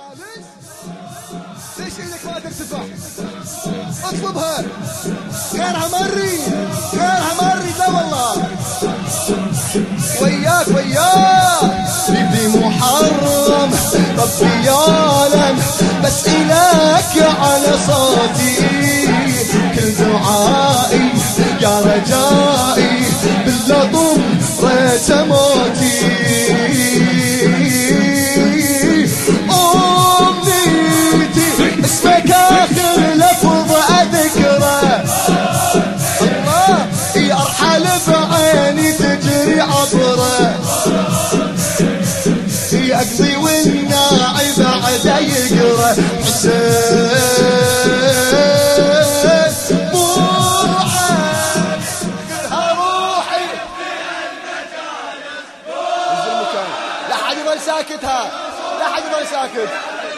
ليش ايدك ما ترتفع؟ اطلبها. غيرها مري، غيرها مري. لا والله وياك بيبي محرم ربي يعلم، بس إلك على صوتي كل دعائي يا رجائي باللطم ريت موتي. أمنيتي اسمك آخر لفظ أذكره، الله يرحل بعيني تجري عبره، يقضي والناعي بعد يقرأ حسين بوعد كلها روحي انزل مكان. لا حد يظل ساكتها، لا حد يظل ساكت.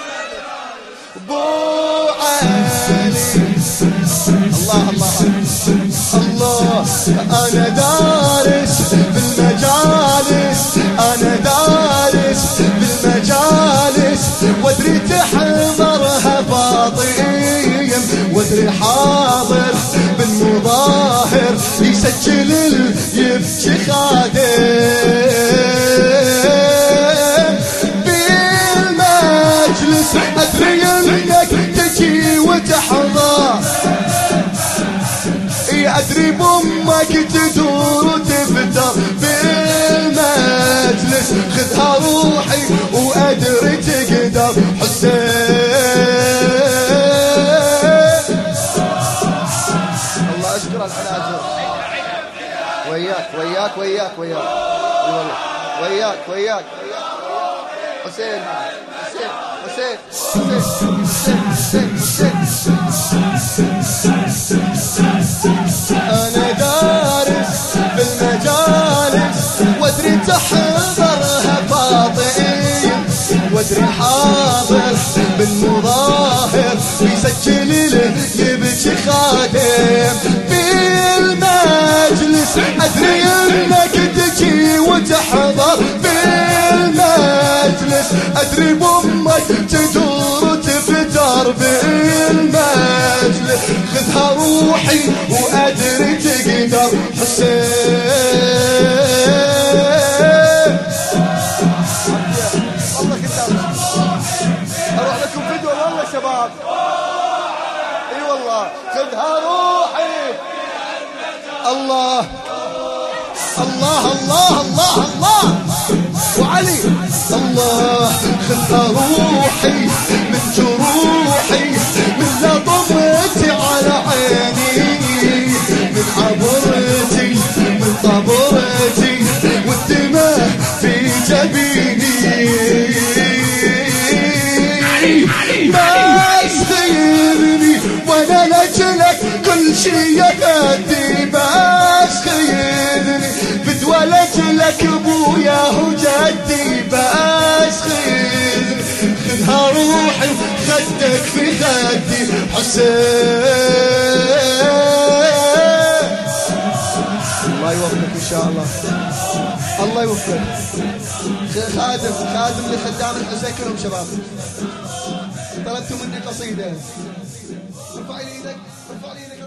بوعد الله الله الله. أنا دارس بالمجالس، أنا دارس بالمجالس، وادري تحضرها فاطم، وادري حاضر بالمظاهر يسجل يبكي خادم بالمجلس. أدري انك تجي وتحضر، أدري بأمك تدور وتفتر بالمجلس. خذها روحي وأدري تقدر حسين. الله أشكر الحناجر. وياك وياك وياك وياك والله وياك وياك حسين حسين حسين حسين حسين حسين. أنا دارس بالمجالس، وادري تحضرها فاطم، وادري حاضر بالمظاهر يسجل له يبكي خادم بالمجلس. أدري انك تجي وتحضر بالمجلس، أدري بأمك تدور وتفتر بالمجلس. خذها روحي وأدري تقدر حسين. الله كتاب أروح لكم فيديو والله شباب. اي والله خذها روحي. الله الله الله الله الله وعلي الله. خذها روحي من جروحي، من لطمتي على عيني، من عبرتي من طبرتي، والدماء في جبيني. ما تخيرني وانا لجلك كل شي يغدي، ما تخيرني فدوى لجلك ابويا وجدي، بس خذني. خذها روحي خدك في خدي حسين. الله يوفقك ان شاء الله، الله يوفقك. خادم لخدام الحسين كلهم شباب. طلبتوا مني قصيدة. ارفع لي ايدك، ارفع لي ايدك.